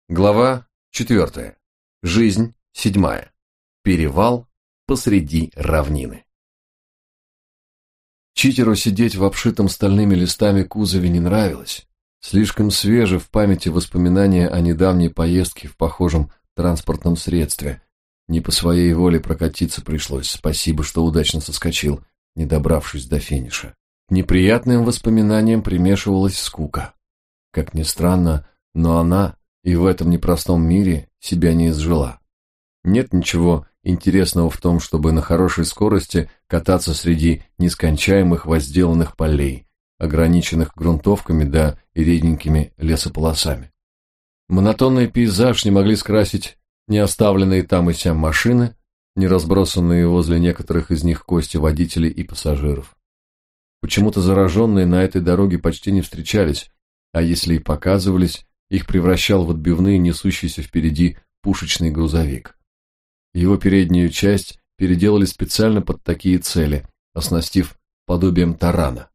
Глава 4. Жизнь 7. Перевал посреди равнины. Читеру сидеть в обшитом стальными листами кузове не нравилось. Слишком свежи в памяти воспоминания о недавней поездке в похожем транспортном средстве. Не по своей воле прокатиться пришлось, спасибо, что удачно соскочил, не добравшись до финиша. К неприятным воспоминаниям примешивалась скука. Как ни странно, но она и в этом непростом мире себя не изжила. Нет ничего интересного в том, чтобы на хорошей скорости кататься среди нескончаемых возделанных полей, ограниченных грунтовками да и реденькими лесополосами. Монотонный пейзаж не могли скрасить ни оставленные там и сям машины, ни разбросанные возле некоторых из них кости водителей и пассажиров. Почему-то зараженные на этой дороге почти не встречались, а если и показывались, их превращал в отбивные несущийся впереди пушечный грузовик. Его переднюю часть переделали специально под такие цели, оснастив подобием тарана.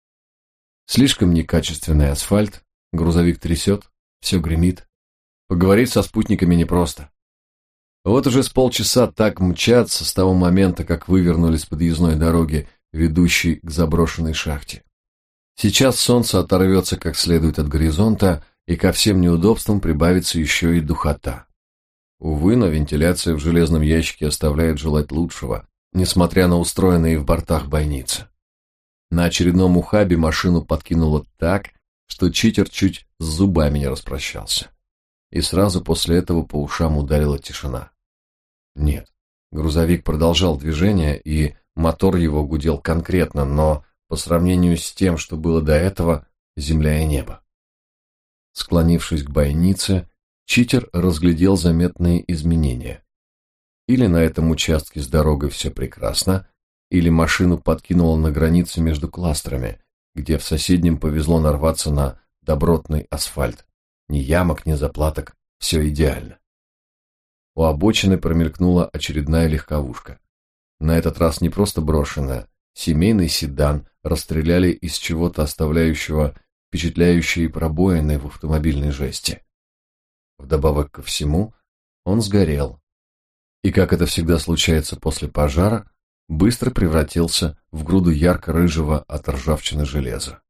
Слишком некачественный асфальт, грузовик трясет, все гремит. Поговорить со спутниками непросто. Вот уже с полчаса так мчатся с того момента, как вывернули с подъездной дороги, ведущей к заброшенной шахте. Сейчас солнце оторвется как следует от горизонта, и ко всем неудобствам прибавится еще и духота. Увы, но вентиляция в железном ящике оставляет желать лучшего, несмотря на устроенные в бортах бойницы. На очередном ухабе машину подкинуло так, что читер чуть с зубами не распрощался. И сразу после этого по ушам ударила тишина. Нет, грузовик продолжал движение, и мотор его гудел конкретно, но по сравнению с тем, что было до этого, земля и небо. Склонившись к бойнице, читер разглядел заметные изменения. Или на этом участке с дорогой все прекрасно, или машину подкинуло на границе между кластерами, где в соседнем повезло нарваться на добротный асфальт. Ни ямок, ни заплаток, все идеально. У обочины промелькнула очередная легковушка. На этот раз не просто брошенная, семейный седан расстреляли из чего-то, оставляющего впечатляющие пробоины в автомобильной жести. Вдобавок ко всему, он сгорел. И, как это всегда случается после пожара, быстро превратился в груду ярко-рыжего от ржавчины железа.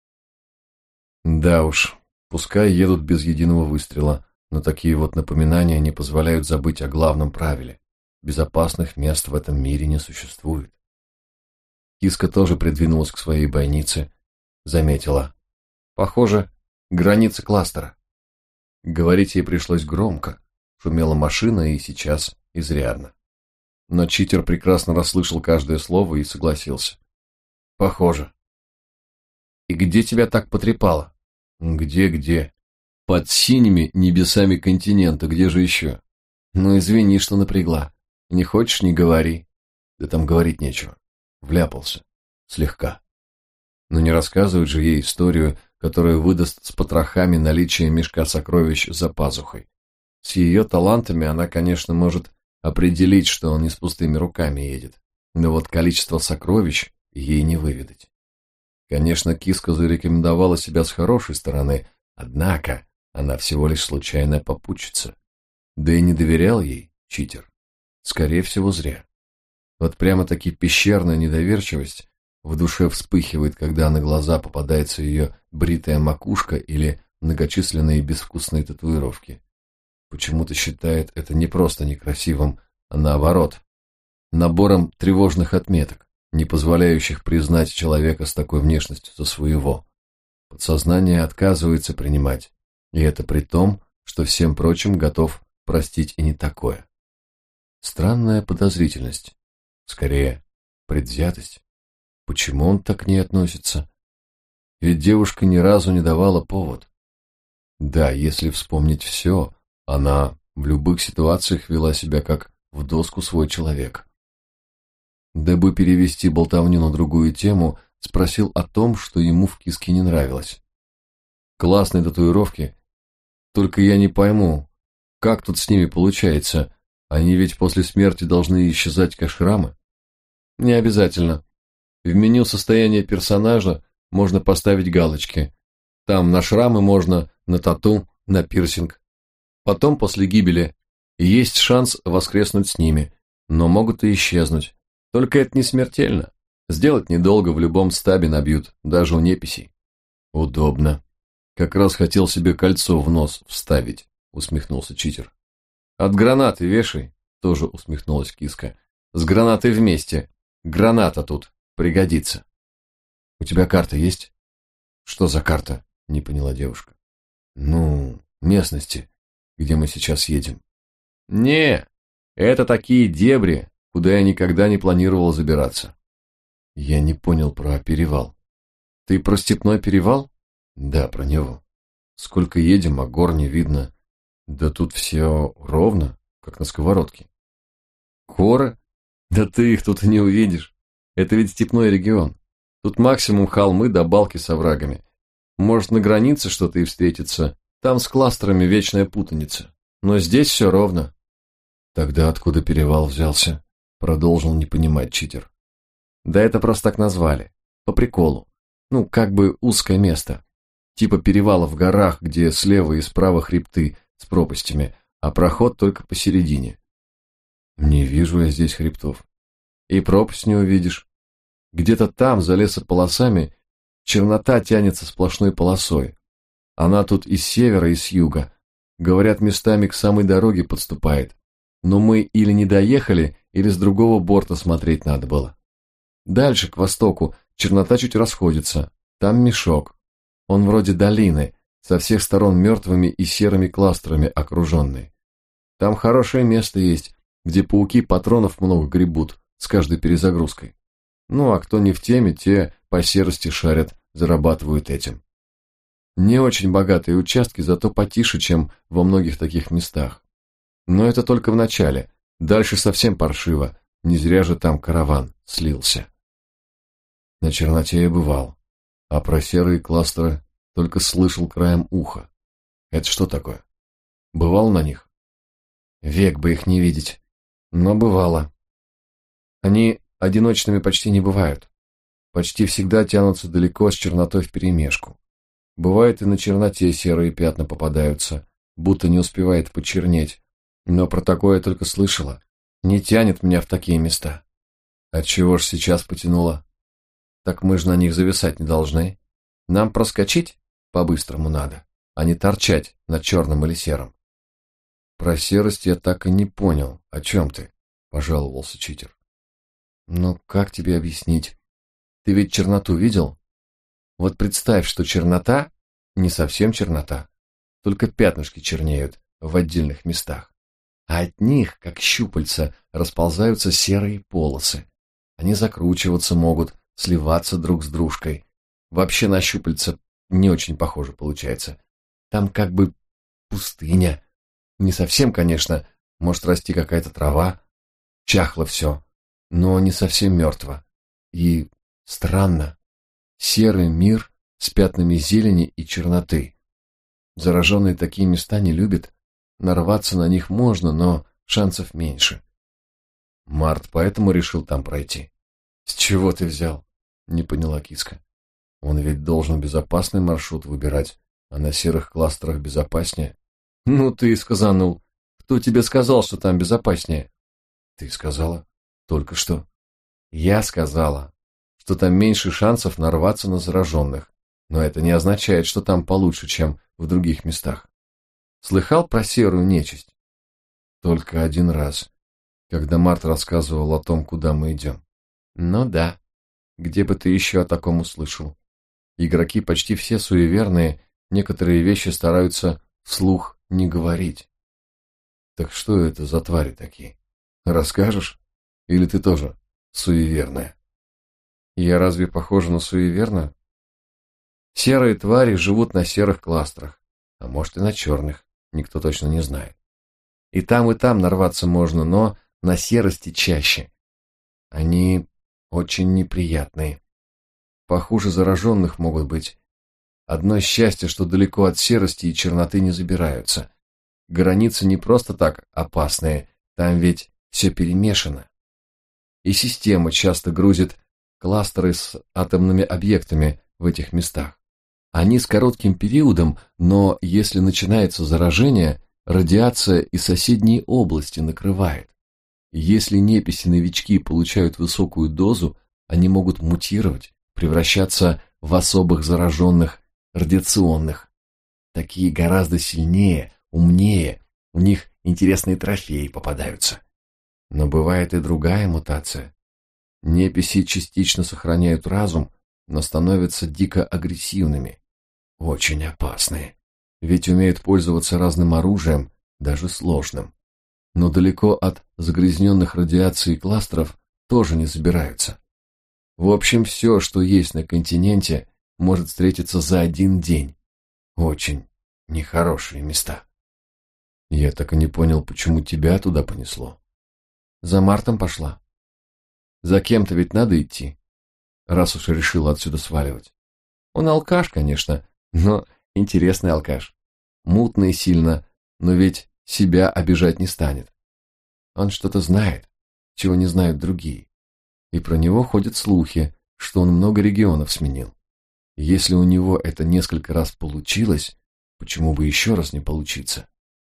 Да уж, пускай едут без единого выстрела, но такие вот напоминания не позволяют забыть о главном правиле. Безопасных мест в этом мире не существует. Киска тоже придвинулась к своей бойнице, заметила. Похоже, границы кластера. Говорить ей пришлось громко, шумела машина и сейчас изрядно. Но читер прекрасно расслышал каждое слово и согласился. Похоже. И где тебя так потрепало? Где? Под синими небесами континента, где же еще? Ну, извини, что напрягла. Не хочешь, не говори. Да там говорить нечего. Вляпался. Слегка. Но не рассказывать же ей историю, которая выдаст с потрохами наличие мешка сокровищ за пазухой. С ее талантами она, конечно, может определить, что он не с пустыми руками едет, но вот количество сокровищ ей не выведать. Конечно, киска зарекомендовала себя с хорошей стороны, однако она всего лишь случайная попутчица. Да и не доверял ей читер. Скорее всего, зря. Вот прямо-таки пещерная недоверчивость в душе вспыхивает, когда на глаза попадается ее бритая макушка или многочисленные безвкусные татуировки. Почему-то считает это не просто некрасивым, а наоборот, набором тревожных отметок, не позволяющих признать человека с такой внешностью за своего. Подсознание отказывается принимать, и это при том, что всем прочим готов простить и не такое. Странная подозрительность, скорее, предвзятость. Почему он так к ней относится? Ведь девушка ни разу не давала повод. Да, если вспомнить все, она в любых ситуациях вела себя как в доску свой человек. Дабы перевести болтовню на другую тему, спросил о том, что ему в киске не нравилось. Классные татуировки, только я не пойму, как тут с ними получается, они ведь после смерти должны исчезать как шрамы? Не обязательно. В меню состояния персонажа можно поставить галочки. Там на шрамы можно, на тату, на пирсинг. Потом, после гибели, есть шанс воскреснуть с ними, но могут и исчезнуть. Только это не смертельно. Сделать недолго, в любом стабе набьют, даже у неписей. Удобно. Как раз хотел себе кольцо в нос вставить, усмехнулся читер. От гранаты вешай, тоже усмехнулась киска. С гранатой вместе. Граната тут пригодится. У тебя карта есть? Что за карта? Не поняла девушка. Ну, местности, где мы сейчас едем. Не, это такие дебри, куда я никогда не планировал забираться. Я не понял про перевал. Ты про степной перевал? Да, про него. Сколько едем, а гор не видно. Да тут все ровно, как на сковородке. Горы? Да ты их тут и не увидишь. Это ведь степной регион. Тут максимум холмы да балки с оврагами. Может, на границе что-то и встретится. Там с кластерами вечная путаница. Но здесь все ровно. Тогда откуда перевал взялся? Продолжил не понимать читер. Да это просто так назвали. По приколу. Ну, как бы узкое место. Типа перевала в горах, где слева и справа хребты с пропастями, а проход только посередине. Не вижу я здесь хребтов. И пропасть не увидишь. Где-то там, за лесополосами, чернота тянется сплошной полосой. Она тут и с севера, и с юга. Говорят, местами к самой дороге подступает. Но мы или не доехали, или с другого борта смотреть надо было. Дальше, к востоку, чернота чуть расходится. Там мешок. Он вроде долины, со всех сторон мертвыми и серыми кластерами окруженный. Там хорошее место есть, где пауки патронов много гребут с каждой перезагрузкой. Ну, а кто не в теме, те по серости шарят, зарабатывают этим. Не очень богатые участки, зато потише, чем во многих таких местах. Но это только в начале. Дальше совсем паршиво. Не зря же там караван слился. На черноте я бывал, а про серые кластеры только слышал краем уха. Это что такое? Бывал на них? Век бы их не видеть, но бывало. Они одиночными почти не бывают. Почти всегда тянутся далеко с чернотой вперемешку. Бывает и на черноте серые пятна попадаются, будто не успевает почернеть. Но про такое я только слышала. Не тянет меня в такие места. Отчего ж сейчас потянуло? Так мы же на них зависать не должны. Нам проскочить по-быстрому надо, а не торчать на черном или сером. Про серость я так и не понял. О чем ты? Пожаловался читер. Ну, как тебе объяснить? Ты ведь черноту видел? Вот представь, что чернота не совсем чернота, только пятнышки чернеют в отдельных местах. А от них, как щупальца, расползаются серые полосы. Они закручиваться могут, сливаться друг с дружкой. Вообще на щупальца не очень похоже получается. Там как бы пустыня. Не совсем, конечно, может расти какая-то трава. Чахло все, но не совсем мертво. И странно. Серый мир с пятнами зелени и черноты. Зараженные такие места не любят. Нарваться на них можно, но шансов меньше. Март поэтому решил там пройти. С чего ты взял? Не поняла киска. Он ведь должен безопасный маршрут выбирать, а на серых кластерах безопаснее. Ну ты и сказанул. Кто тебе сказал, что там безопаснее? Ты сказала. Только что. Я сказала, что там меньше шансов нарваться на зараженных. Но это не означает, что там получше, чем в других местах. Слыхал про серую нечисть? Только один раз, когда Март рассказывал о том, куда мы идем. Ну да, где бы ты еще о таком услышал? Игроки почти все суеверные, некоторые вещи стараются вслух не говорить. Так что это за твари такие? Расскажешь? Или ты тоже суеверная? Я разве похожа на суеверную? Серые твари живут на серых кластерах, а может и на черных, никто точно не знает. И там нарваться можно, но на серости чаще. Они очень неприятные. Похуже зараженных могут быть. Одно счастье, что далеко от серости и черноты не забираются. Границы не просто так опасные, там ведь все перемешано. И система часто грузит кластеры с атомными объектами в этих местах. Они с коротким периодом, но если начинается заражение, радиация и соседние области накрывает. Если неписи-новички получают высокую дозу, они могут мутировать, превращаться в особых зараженных радиационных. Такие гораздо сильнее, умнее, у них интересные трофеи попадаются. Но бывает и другая мутация. Неписи частично сохраняют разум, но становятся дико агрессивными. Очень опасные. Ведь умеют пользоваться разным оружием, даже сложным. Но далеко от загрязненных радиацией кластеров тоже не забираются. В общем, все, что есть на континенте, может встретиться за один день. Очень нехорошие места. Я так и не понял, почему тебя туда понесло. За Мартом пошла. За кем-то ведь надо идти, раз уж решила отсюда сваливать. Он алкаш, конечно, но интересный алкаш. Мутный сильно, но ведь себя обижать не станет. Он что-то знает, чего не знают другие. И про него ходят слухи, что он много регионов сменил. Если у него это несколько раз получилось, почему бы еще раз не получиться?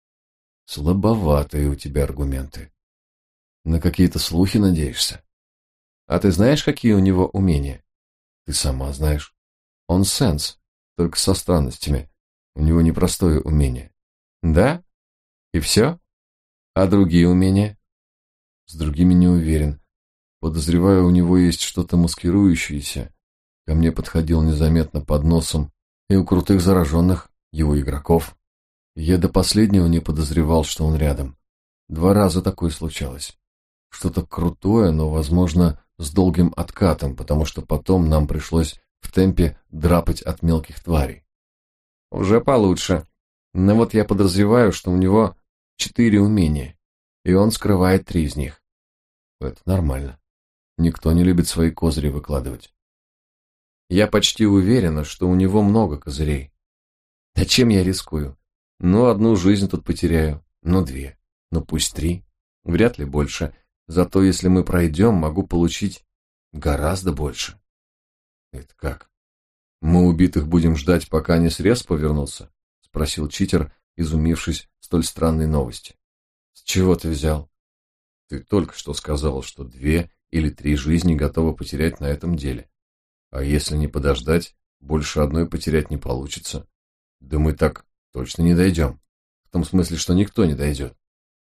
Слабоватые у тебя аргументы. На какие-то слухи надеешься? А ты знаешь, какие у него умения? Ты сама знаешь. Он сенс, только со странностями. У него непростое умение. Да? И все? А другие умения? С другими не уверен. Подозреваю, у него есть что-то маскирующееся. Ко мне подходил незаметно под носом. И у крутых зараженных, его игроков. Я до последнего не подозревал, что он рядом. 2 раза такое случалось. Что-то крутое, но, возможно, с долгим откатом, потому что потом нам пришлось в темпе драпать от мелких тварей. Уже получше. Но вот я подозреваю, что у него 4 умения, и он скрывает 3 из них. Это нормально. Никто не любит свои козыри выкладывать. Я почти уверена, что у него много козырей. А чем я рискую? Ну, 1 жизнь тут потеряю, ну 2, ну пусть 3, вряд ли больше. Зато если мы пройдем, могу получить гораздо больше. Это как? Мы убитых будем ждать, пока они с респа вернутся? Спросил читер, изумившись столь странной новости. С чего ты взял? Ты только что сказал, что 2 или 3 жизни готовы потерять на этом деле. А если не подождать, больше 1 потерять не получится. Да мы так точно не дойдем. В том смысле, что никто не дойдет.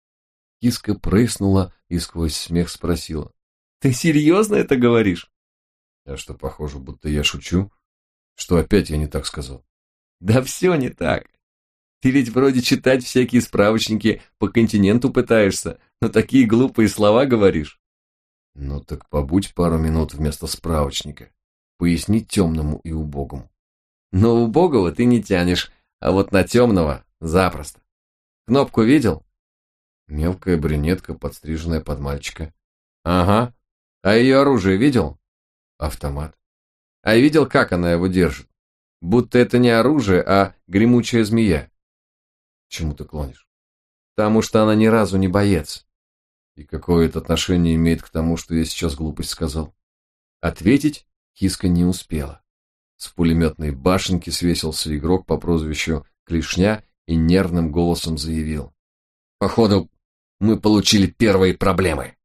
Киска прыснула и сквозь смех спросила. Ты серьезно это говоришь? А что, похоже, будто я шучу? Что опять я не так сказал? Да все не так. Ты ведь вроде читать всякие справочники по континенту пытаешься, но такие глупые слова говоришь. Ну так побудь пару минут вместо справочника. Поясни темному и убогому. Но убогого ты не тянешь, а вот на темного запросто. Кнопку видел? Мелкая брюнетка, подстриженная под мальчика. Ага. А ее оружие видел? Автомат. А видел, как она его держит? Будто это не оружие, а гремучая змея. К чему ты клонишь? Потому что она ни разу не боец. И какое это отношение имеет к тому, что я сейчас глупость сказал? Ответить Киска не успела. С пулеметной башенки свесился игрок по прозвищу Клешня и нервным голосом заявил. Походу, мы получили первые проблемы.